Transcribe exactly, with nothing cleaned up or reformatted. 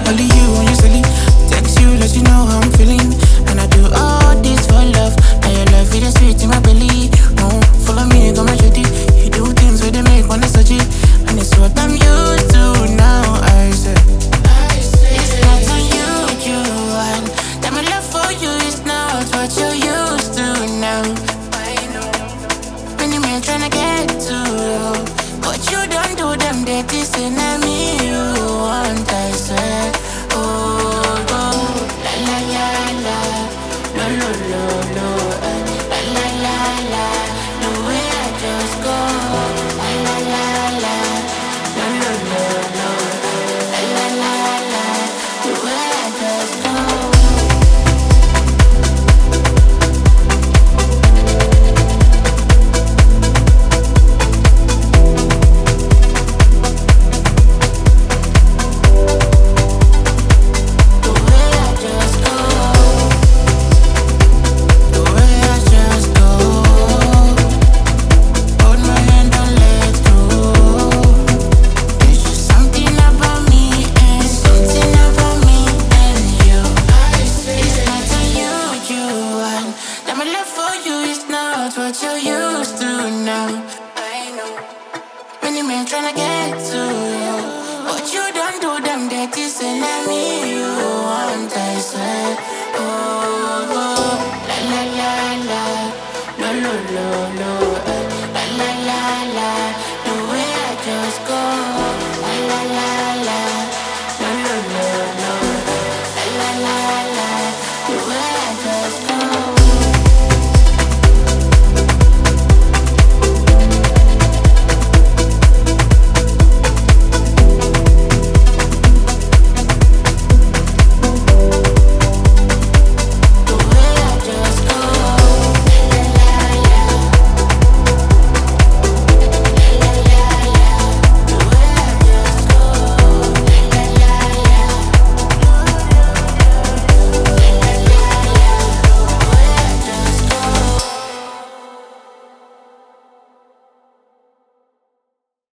Only you, only silly. Text you, let you know how I'm feeling. And I do all this for love. Now your love it is sweet in my belly. Oh, follow me, come and shoot it. You do things where they make one such it. And it's what